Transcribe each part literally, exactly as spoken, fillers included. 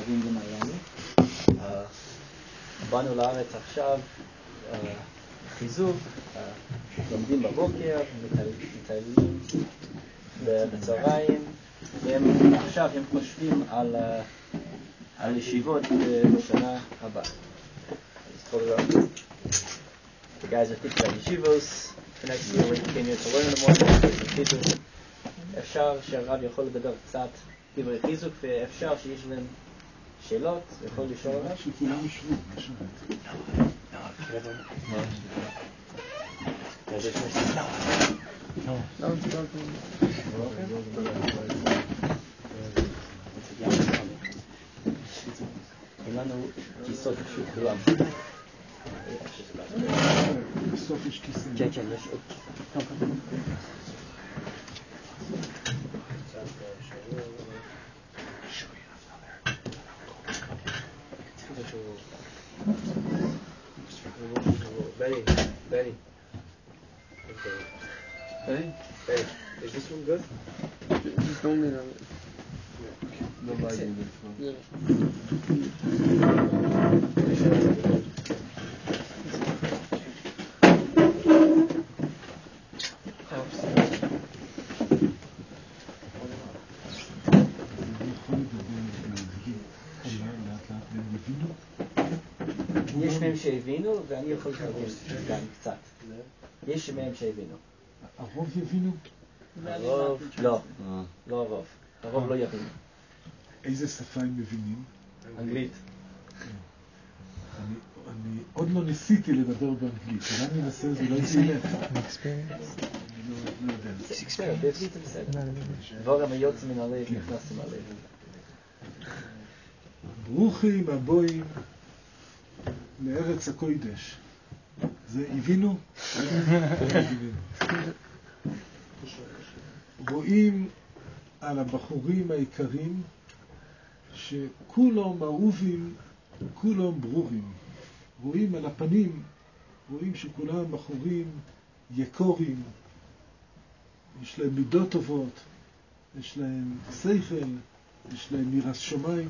אוהבים במיאמי. באנו לארץ עכשיו, חיזוק, לומדים בבוקר, מטיילים בצהריים, והם עכשיו הם חושבים על על ישיבות בשנה הבאה. The guys are thinking about yeshivos for next year when you came here to learn in the morning. אפשר שהרב יכול לדבר קצת דברי חיזוק, ואפשר שיש להם שאלות, יכול לשאול הרב. שכולם ישבו, משהו. לא, לא. אין לנו כיסות פשוט כולם. בסוף יש כיסים. כן, כן, יש עוד. Benny, Benny. Okay. Benny? Benny, is this one good? Just don't lean on it. לא בעיה לפעול. יש מהם שהבינו, ואני יכול להבין גם קצת. יש מהם שהבינו. הרוב יבינו? הרוב, לא. לא הרוב. הרוב לא יבינו. איזה שפה הם מבינים? אנגלית. אני עוד לא ניסיתי לדבר באנגלית. אבל אני אנסה, זה לא ילך. אני לא יודע. בעברית זה בסדר. דבורם היוצא מן הלב, נכנסים הלב. ברוכים הבאים לארץ הקודש. זה הבינו? רואים על הבחורים העיקרים שכולם אהובים, כולם ברורים. רואים על הפנים, רואים שכולם בחורים יקורים, יש להם מידות טובות, יש להם שכל, יש להם יראת שמיים.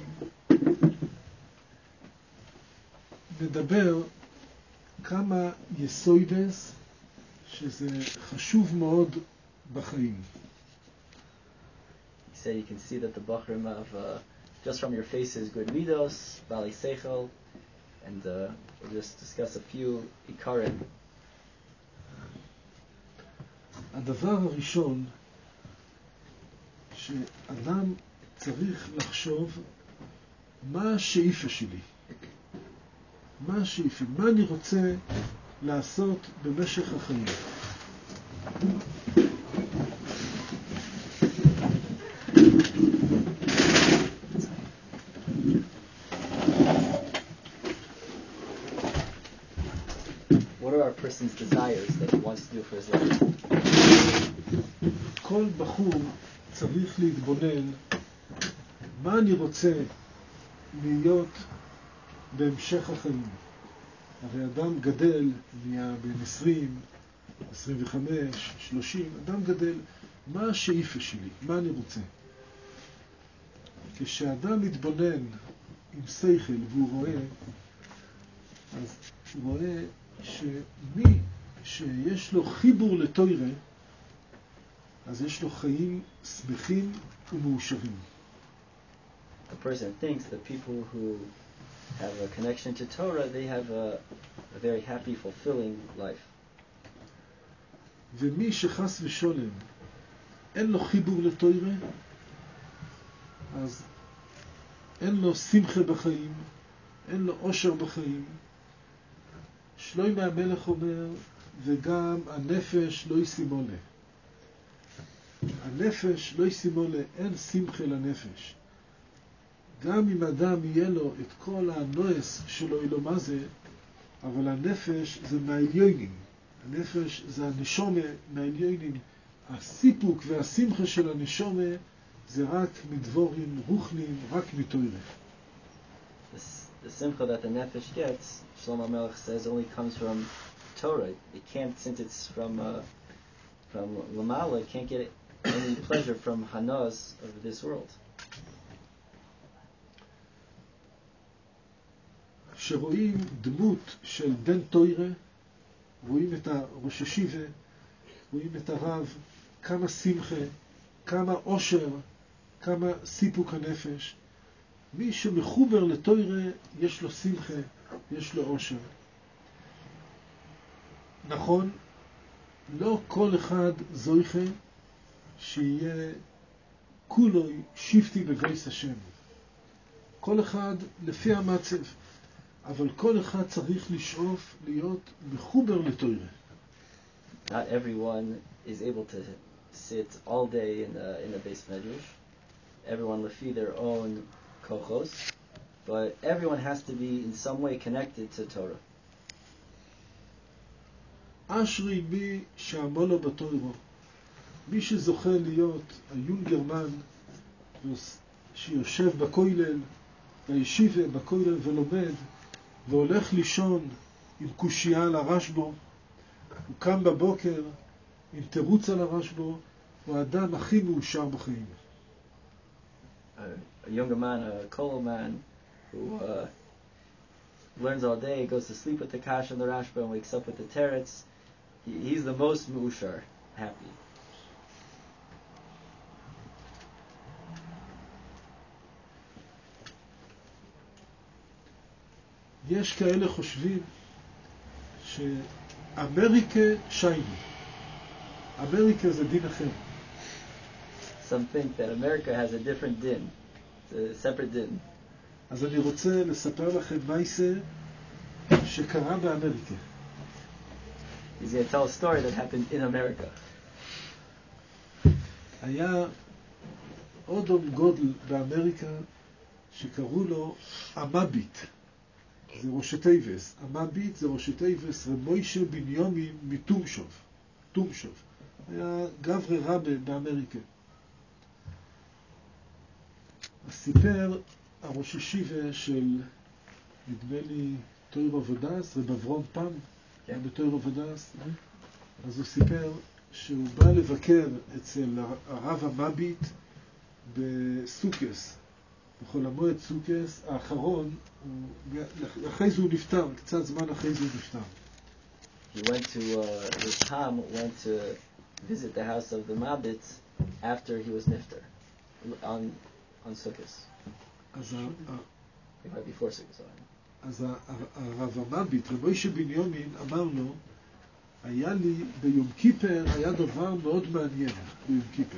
נדבר כמה יסוידס שזה חשוב מאוד בחיים. He said you can see that the Bachrim have, uh, just from your faces, good midos, bali seichel, and uh, we'll just discuss a few ikarim. הדבר הראשון שאדם צריך לחשוב מה השאיפה שלי, מה השאיפה, מה אני רוצה לעשות במשך החיים. What are our person's desires that he wants to do for his life? כל בחור צריך להתבונן מה אני רוצה להיות בהמשך החיים. הרי אדם גדל, נהיה בין עשרים, עשרים וחמש, שלושים, אדם גדל, מה השאיפה שלי? מה אני רוצה? כשאדם מתבונן עם שכל והוא רואה, אז הוא רואה שמי שיש לו חיבור לתורה, אז יש לו חיים שמחים ומאושרים. The person thinks that people who have a connection to Torah, they have a, a very happy, fulfilling life. ומי שחס ושולם אין לו חיבור לתורה, אז אין לו שמחה בחיים, אין לו אושר בחיים. שלמה המלך אומר, וגם הנפש לא ישימו לה. הנפש לא ישימו לה, אין שמחה לנפש. גם אם אדם יהיה לו את כל הנועס שלו אילו מה זה, אבל הנפש זה מהעליונים. הנפש זה הנשומה מהעליונים. הסיפוק והשמחה של הנשומה זה רק מדבורים רוחניים, רק מתורה. The simcha that the nefesh gets, Shlomo Melech says, only comes from Torah. It can't, since it's from uh, from Lamala, it can't get any pleasure from Hanaz of this world. כשרואים דמות של בן תוירה, רואים את הראש ישיבה, רואים את הרב, כמה שמחה, כמה עושר, כמה סיפוק הנפש. מי שמחובר לתוירה, יש לו שמחה, יש לו עושר. נכון, לא כל אחד זויכה שיהיה כולוי שיפטי בגויס השם. כל אחד לפי המצב, אבל כל אחד צריך לשאוף להיות מחובר לתוירה. Not everyone is able to sit all day in the in the base medrash. Everyone lefi their own kochos, but everyone has to be in some way connected to Torah. אשרי מי שעמלו בתוירו, מי שזוכה להיות היונגרמן שיושב בכולל, בישיבה בכולל ולומד, והולך לישון עם קושייה על הרשב"א, הוא קם בבוקר עם תירוץ על הרשב"א, הוא האדם הכי מאושר בחיים. A, a younger man, a kollel man, who uh, learns all day, goes to sleep with the Kash and the Rashba, and wakes up with the Teretz. He, he's the most meushar, happy. יש כאלה חושבים שאמריקה שייני. אמריקה זה דין אחר. Some think that America has a different din. It's a separate din. אז אני רוצה לספר לכם מייסה שקרה באמריקה. He's going to tell a story that happened in America. היה אודום גודל באמריקה שקראו לו המביט. זה ראשי תיבס. המביט זה ראשי תיבס רמוישה בניומין מתומשוב. תומשוב. היה גברי רבה באמריקה. סיפר הראש ישיבה של, נדמה לי, תויר עבודס, רב אברום פם, היה בתויר עבודס. אז הוא סיפר שהוא בא לבקר אצל הרב המביט בסוכס, בכל המועד סוכס, האחרון, אחרי זה הוא נפטר, קצת זמן אחרי זה הוא נפטר. He went to, uh, his Ham went to visit the house of the Mabits after he was nifter, on, on Sukkot. אז Right before Sukkot. אז הרב המביט, רמוישה בניומין, אמר לו, היה לי ביום כיפר, היה דבר מאוד מעניין ביום כיפר.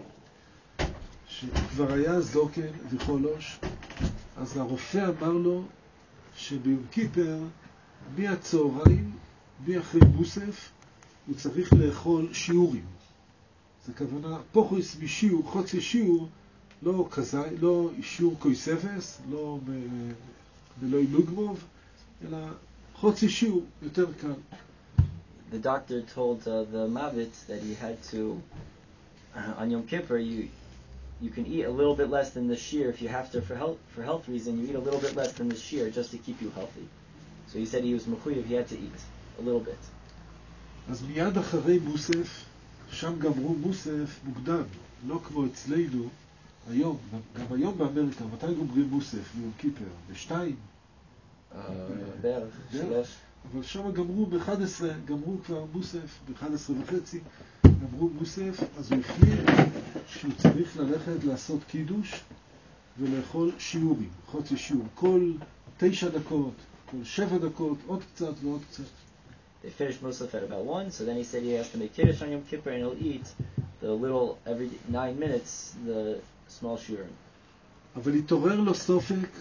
שכבר היה זוקן וחולוש, אז הרופא אמר לו שביום כיפר, מהצהריים, מאחרי מוסף, הוא צריך לאכול שיעורים. זה כוונה, פוחוס משיעור, חוצי שיעור, לא כזה, לא שיעור קויספס, לא בלא אילוגמוב, אלא חוצי שיעור, יותר קל. The doctor told uh, the Mavits that he had to, uh, on Yom Kippur, you you can eat a little bit less than the shear if you have to for health for health reason. You eat a little bit less than the shear just to keep you healthy. So he said he was mechuyev, he had to eat a little bit. אז מיד אחרי מוסף, שם גמרו מוסף מוקדם, לא כמו אצלנו היום, גם היום באמריקה, מתי גומרים מוסף ביום כיפר? בשתיים? בערך, שלוש. אבל שם גמרו ב-אחת עשרה, גמרו כבר מוסף, ב-אחת עשרה וחצי, גמרו מוסף, אז הוא החליט שהוא צריך ללכת לעשות קידוש ולאכול שיעורים, חוצי שיעור, כל תשע דקות, כל שבע דקות, עוד קצת ועוד קצת. They finished Musaf at about one, so then he said he has to make Kiddush on Yom Kippur and he'll eat the little, every nine minutes, the small shiurim. אבל התעורר לו סופק,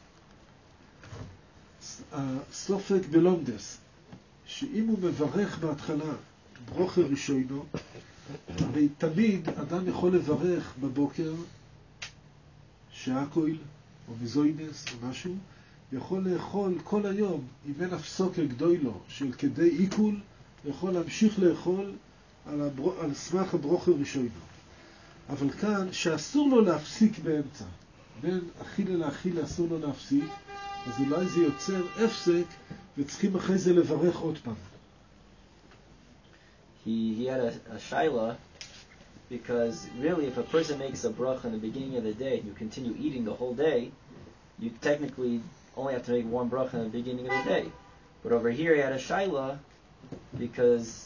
הסופק בלומדס, שאם הוא מברך בהתחלה ברוכר ראשונו, הרי תמיד אדם יכול לברך בבוקר שעקויל או מזוינס או משהו, יכול לאכול כל היום, אם אין הפסוק גדולו של כדי עיכול, יכול להמשיך לאכול על, הבר... על סמך הברוכר ראשונו. אבל כאן, שאסור לו להפסיק באמצע, בין אכילה לאכילה אסור לו להפסיק, אז אולי זה יוצר הפסק, וצריכים אחרי זה לברך עוד פעם. He, he had a, a shaila, because really if a person makes a bracha in the beginning of the day and you continue eating the whole day, you technically only have to make one bracha in the beginning of the day. But over here he had a shaila because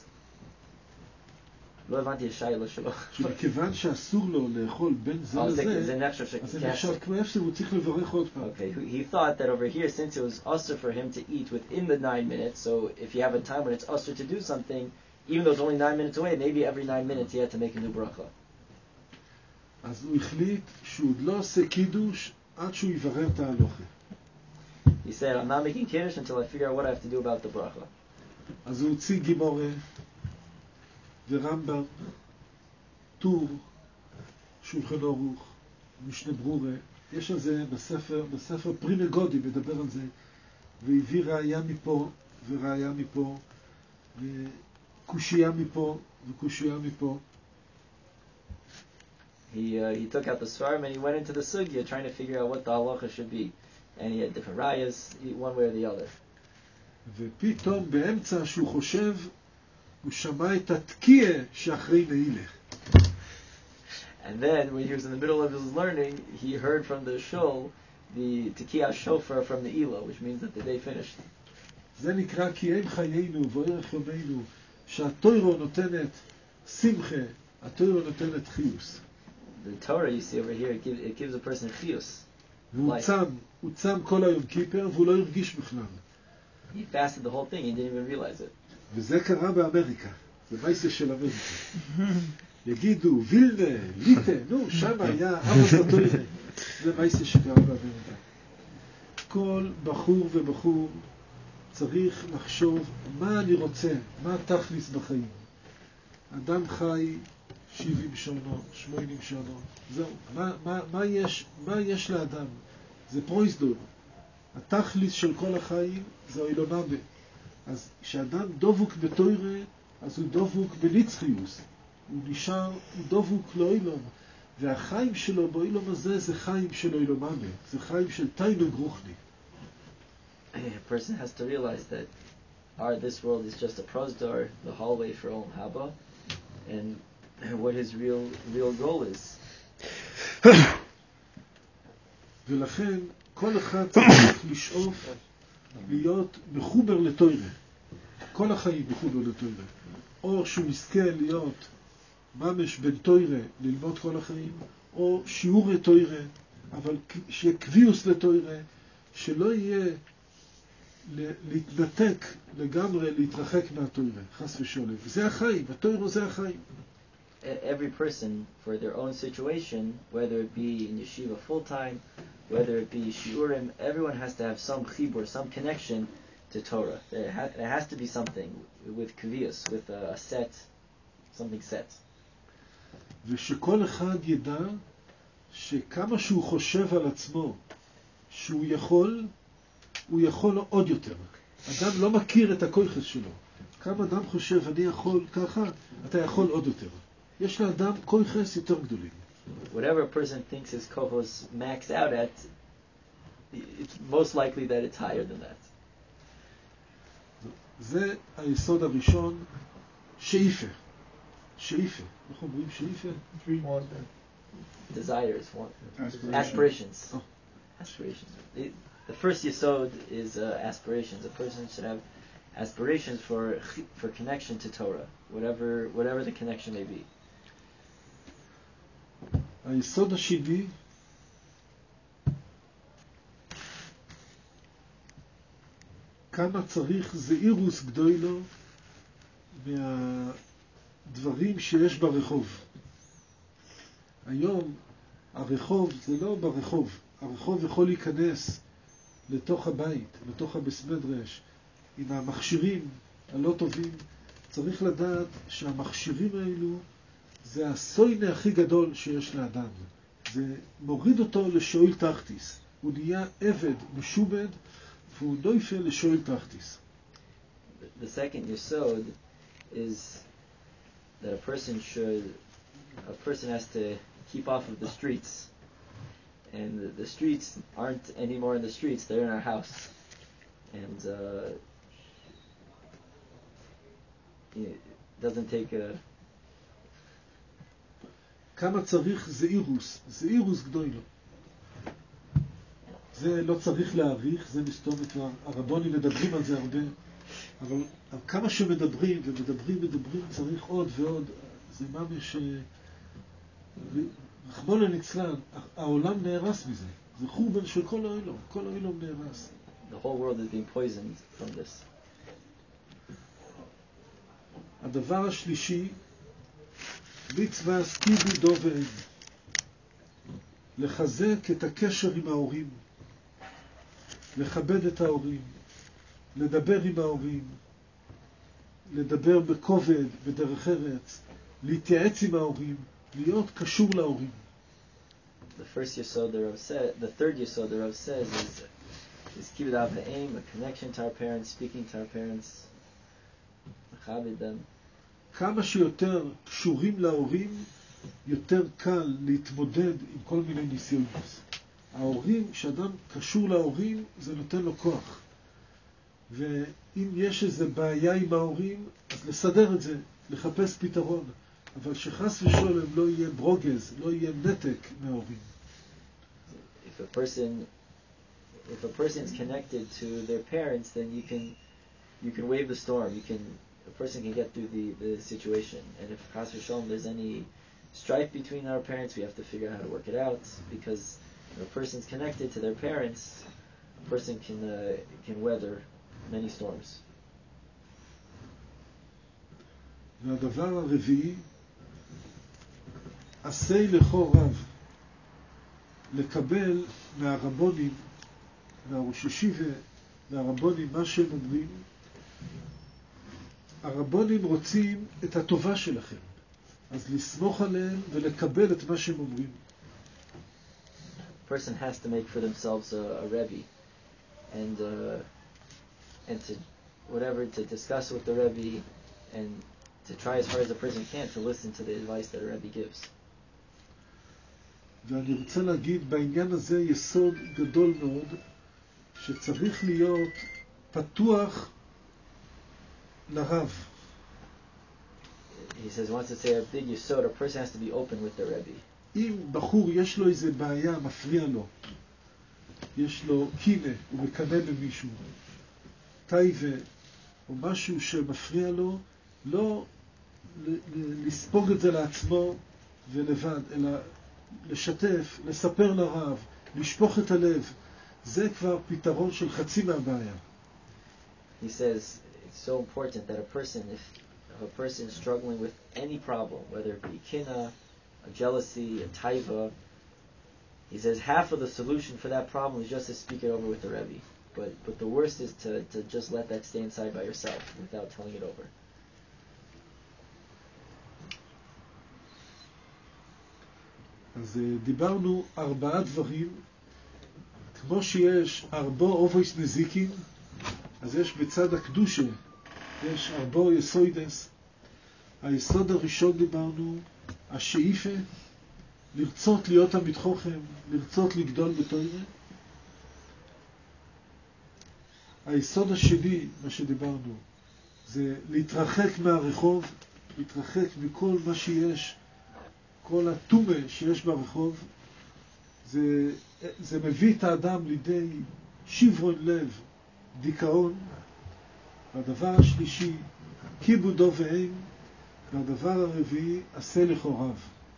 לא הבנתי השאלה שלו. שמכיוון שאסור לו לאכול בין זה לזה, אז זה נחשב כמו הפסק, הוא צריך לברך עוד פעם. Okay, he thought that over here, since it was usher for him to eat within the nine minutes, so if you have a time when it's usher to do something, even though it's only nine minutes away, maybe every nine minutes he had to make a new bracha. אז הוא החליט שהוא עוד לא עושה קידוש עד שהוא יברר את ההלוכה. He said, I'm not making kiddush until I figure out what I have to do about the bracha. אז הוא הוציא גימורה ורמב"ם, טור, שולחן ערוך, משנה ברורה. יש על זה בספר, בספר פרי מגודי מדבר על זה, והביא ראיה מפה וראיה מפה, וקושייה מפה וקושייה מפה. He uh, he took out the svarim and he went into the sugya trying to figure out what the halacha should be, and he had different rayas, one way or the other. ופתאום באמצע שהוא חושב, הוא שמע את התקיע שאחרי נעילה. And then, when he was in the middle of his learning, he heard from the shul the Tekiah shofar from the Elo, which means that the day finished. זה נקרא כי אין חיינו ואורך יומנו, שהתורה נותנת שמחה, התורה נותנת חיוס. The Torah, you see over here, it gives, it gives a person chiyus. והוא צם, הוא צם כל היום כיפר, והוא לא הרגיש בכלל. He fasted the whole thing, he didn't even realize it. וזה קרה באמריקה, זה מייסה של אמריקה. יגידו, וילנה, ליטה, נו, שם היה אבא בתוירה. זה מייסה שקרה באמריקה. כל בחור ובחור צריך לחשוב מה אני רוצה, מה תכליס בחיים. אדם חי שבעים שנה, שמונים שנה, זהו, מה, מה, מה, יש, מה יש לאדם? זה פרויסדור. התכליס של כל החיים זה אילונאבה. אז כשאדם דבוק בתוירה, אז הוא דבוק בנצחיוס. הוא נשאר, הוא דבוק לא אילון. והחיים שלו באילון הזה זה חיים של אילונאבה. זה חיים של תיינוג רוחני. A person has to realize that our this world is just a prosdor, the hallway for Olam Haba, and what his real real goal is. ולכן כל אחד צריך לשאוף להיות מחובר לתוירה. כל החיים מחובר לתוירה. או שהוא יזכה להיות ממש בין תוירה ללמוד כל החיים, או שיעור לתוירה, אבל שיהיה קביוס לתוירה, שלא יהיה להתנתק לגמרי, להתרחק מהתוירה, חס ושולם. זה החיים, התוירה זה החיים. Every person, for their own situation, whether it be in yeshiva full-time, whether it be shiurim, everyone has to have some chibur, some connection to Torah. There, ha- there has to be something with kvius, with a set, something set. ושכל אחד ידע שכמה שהוא חושב על עצמו שהוא יכול, הוא יכול עוד יותר. אדם לא מכיר את הכויחס שלו. כמה אדם חושב אני יכול ככה, אתה יכול עוד יותר. יש לאדם כויחס יותר גדולים. Whatever a person thinks his kohos max out at, it's most likely that it's higher than that. זה היסוד הראשון, שאיפה. שאיפה. איך אומרים שאיפה? Desires, want, Aspirations. aspirations. Oh. Aspirations. The, the first yesod is uh, aspirations. A person should have aspirations for for connection to Torah, whatever whatever the connection may be. היסוד השני, כמה צריך זהירוס גדולו מהדברים שיש ברחוב. היום הרחוב זה לא ברחוב, הרחוב יכול להיכנס לתוך הבית, לתוך הבסמדרש, עם המכשירים הלא טובים. צריך לדעת שהמכשירים האלו זה הסוינה הכי גדול שיש לאדם. זה מוריד אותו לשואל תחתיס. הוא נהיה עבד משובד, והוא נויפה לשואל תחתיס. The second yesod is that a person should, a person has to keep off of the streets. And the, the streets aren't anymore in the streets, they're in our house. And uh, it doesn't take a... כמה צריך זהירוס, זהירוס גדולו. זה לא צריך להעריך, זה מסתום כבר, הרבונים מדברים על זה הרבה, אבל על כמה שמדברים ומדברים מדברים צריך עוד ועוד, זה ממש, רחמנא ליצלן, העולם נהרס מזה, זה חורבן של כל העולם, כל העולם נהרס. The whole world is being poisoned from this. הדבר השלישי, מצווה סקיבו דו ואין. לחזק את הקשר עם ההורים, לכבד את ההורים, לדבר עם ההורים, לדבר בכובד, בדרך ארץ, להתייעץ עם ההורים, להיות קשור להורים. The first yesod the Rav said, the third yesod the Rav says is is kibbud av v'eim, a connection to our parents, speaking to our parents, מכבד them. כמה שיותר קשורים להורים, יותר קל להתמודד עם כל מיני ניסיונות. ההורים, כשאדם קשור להורים, זה נותן לו כוח. ואם יש איזו בעיה עם ההורים, אז לסדר את זה, לחפש פתרון. אבל שחס ושלום לא יהיה ברוגז, לא יהיה נתק מההורים. If a person if a person is connected to their parents, then you can you can wave the storm. You can a person can get through the, the situation. And if chas v'shalom there's any strife between our parents, we have to figure out how to work it out, because if a person's connected to their parents, a person can uh, can weather many storms. והדבר הרביעי, עשה לכו רב, לקבל מהרבונים, מהראש ישיבה, מהרבונים, מה שהם אומרים. הרבונים רוצים את הטובה שלכם, אז לסמוך עליהם ולקבל את מה שהם אומרים. A person has to make for themselves a, a rebbe, and uh, and to whatever to discuss with the rebbe, and to try as hard as a person can to listen to the advice that a rebbe gives. ואני רוצה להגיד בעניין הזה יסוד גדול מאוד, שצריך להיות פתוח לרב. He says he wants to say a big yesod, a person has to be open with the rebbe. אם בחור יש לו איזה בעיה, מפריע לו, יש לו קינה, הוא מקנה במישהו, טייבה, או משהו שמפריע לו, לא לספוג את זה לעצמו ולבד, אלא לשתף, לספר לרב, לשפוך את הלב. זה כבר פתרון של חצי מהבעיה. He says it's so important that a person, if, if a person is struggling with any problem, whether it be kina, a jealousy, a taiva, he says half of the solution for that problem is just to speak it over with the rebbe. But but the worst is to to just let that stay inside by yourself without telling it over. אז דיברנו ארבעה דברים, כמו שיש ארבו אובויס נזיקין, אז יש בצד הקדושה, יש ארבו יסוידס. היסוד הראשון דיברנו, השאיפה, לרצות להיות עמית חוכם, לרצות לגדול בתורה. היסוד השני, מה שדיברנו, זה להתרחק מהרחוב, להתרחק מכל מה שיש, כל התומה שיש ברחוב. זה, זה מביא את האדם לידי שברון לב, דיכאון. והדבר השלישי, כיבודו ואין. והדבר הרביעי, עשה לכו רב.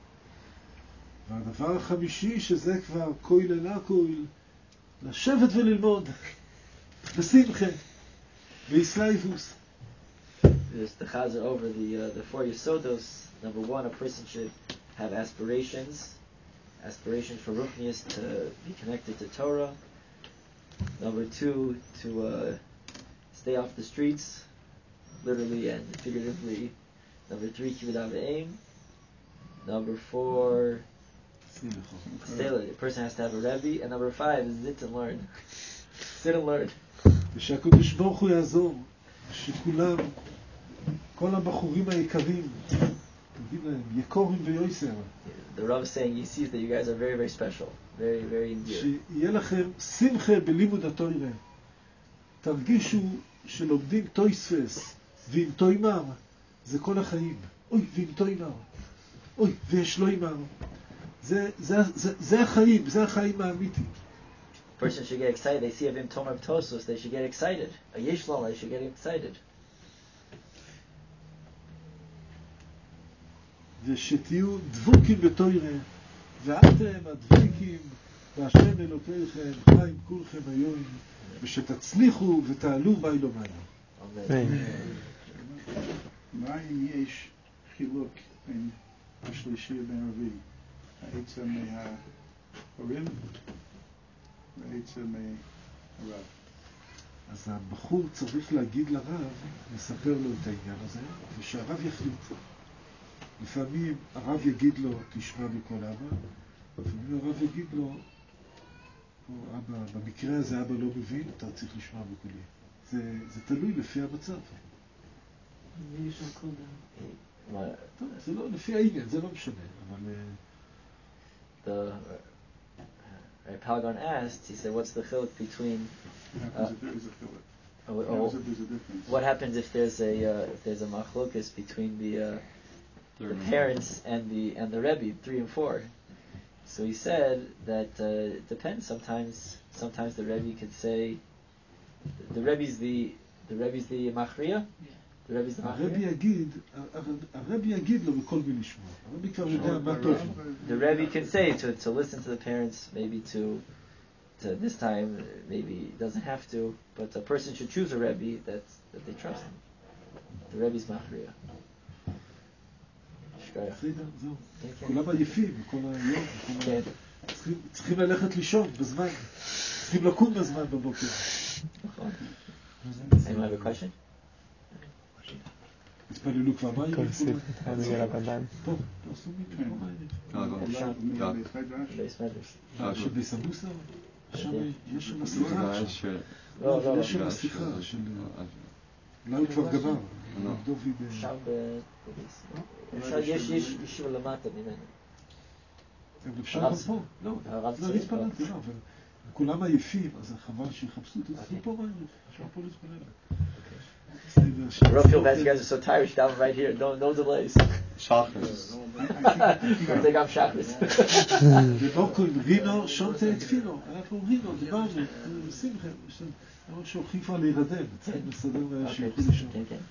והדבר החמישי, שזה כבר כויל אלה כויל, לשבת וללמוד, בשמחה, ביסלייבוס. Just to chazer over the uh, the four yesodos. Number one, a person should have aspirations, aspirations for ruchnius, to be connected to Torah. Number two, to uh, stay off the streets, literally and figuratively. Number three, kibbud av v'eim. Number four, stay, a person has to have a rebbe. And number five is sit and learn. Sit and learn. ושהקדוש ברוך הוא יעזור, שכולם, כל הבחורים היקרים, תגיד להם, יקורים ויועסר. The Rav is saying he sees that you guys are very, very special, very, very endearing. שיהיה לכם שמחה בלימוד התורה. תרגישו שלומדים תויספס ועם תוימר, זה כל החיים. אוי, ועם תוימר. אוי, ויש לו אימר. זה, זה, זה, זה החיים, זה החיים האמיתי. person should get excited. They see Avim Tomer Tosos, they should get excited. A Yishlal, they should get excited. ושתהיו דבוקים בתוירה, ואתם הדבקים בהשם אלוקיכם, חיים כולכם היום, ושתצליחו ותעלו מיילו מיילו. מה אם יש חילוק בין השלישי ובין הרביעי? העצה מההורים והעצה מהרב. אז הבחור צריך להגיד לרב, לספר לו את העניין הזה, ושהרב יחליט. לפעמים הרב יגיד לו, תשמע בכל אבא, לפעמים הרב יגיד לו, אבא, במקרה הזה אבא לא מבין, אתה צריך לשמוע בקולי. זה, זה תלוי לפי המצב. טוב, זה לא, לפי העניין, זה לא משנה, אבל... The uh, Palgon asked, he said, what's the chiluk between... Uh, oh, oh, what happens if there's a uh, if there's a machlokus between the uh, the parents and the and the Rebbe, three and four? So he said that uh, it depends. Sometimes sometimes the Rebbe could say the Rebbe's the the Rebbe's the machriya. The Rebbe's the הרבי machriya. יגיד, הרבי יגיד לו בכל מי לשמוע. הרבי כבר יודע מה טוב לו. The Rebbe can say to to listen to the parents, maybe to to this time maybe doesn't have to, but a person should choose a Rebbe that that they trust. The Rebbe's machriya. בסדר, זהו. כולם עייפים, כל היום. צריכים ללכת לישון בזמן. צריכים לקום בזמן בבוקר. Anyone have a question? התפללו כבר מים? כל סיפור, אני אגיע לבנן. פה, תעשו מים. שביס המוסר? יש שם שיחה עכשיו. לא, לא. יש שם שיחה של... אולי הוא כבר גמר. עכשיו יש ישיבה למטה ממנו. אפשר גם פה. לא, לא להתפללתי, לא, אבל כולם עייפים, אז חבל שיחפשו את זה. פה מים, אפשר פה להתפלל. Rav feels bad, you guys are so tired, down right here, no, no delays. Chakras. They got chakras. ובוקוים, רינו, שונטה תפינו. אנחנו רינו, דיברנו, שמחה, אנחנו שהולכים כבר להירדם, צריכים לסדר שיוכלו לישון. כן, כן.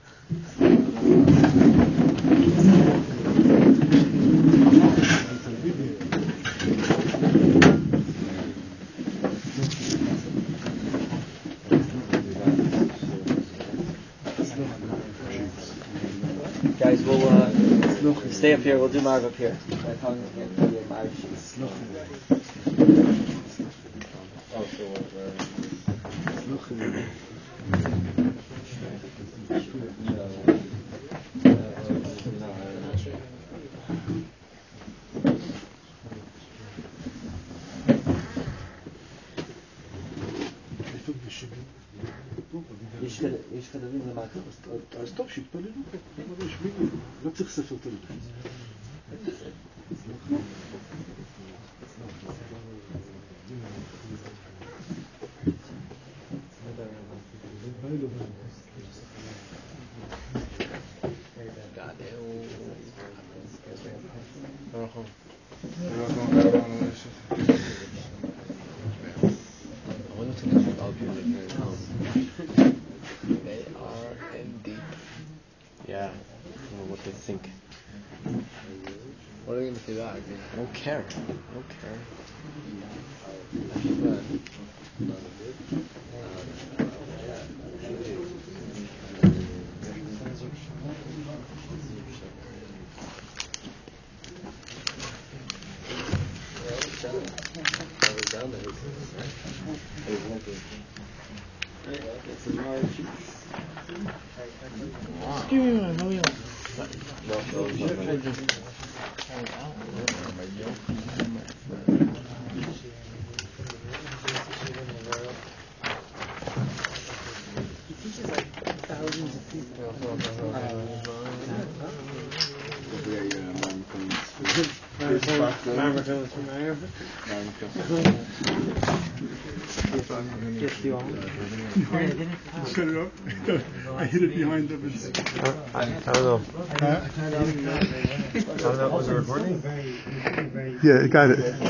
Guys, we'll uh, stay up here. We'll do Marv up here. יש חדרים למטה. אז טוב, שיתפללו פה. לא צריך ספר תלוי. Yeah, I don't know what they think. What are they going to say that? I mean, I don't care. I don't care. Shut it up. I hid it behind them. I, I don't know. Huh? I don't know. Was it recording? Yeah, it got it.